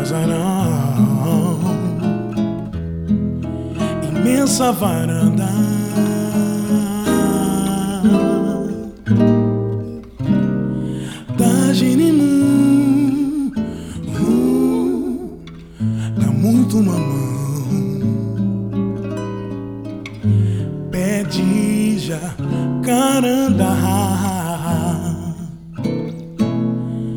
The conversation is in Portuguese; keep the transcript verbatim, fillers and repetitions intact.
casarão, imensa varanda, da Genimun, uh, dá muito mamão, pé de jacarandá.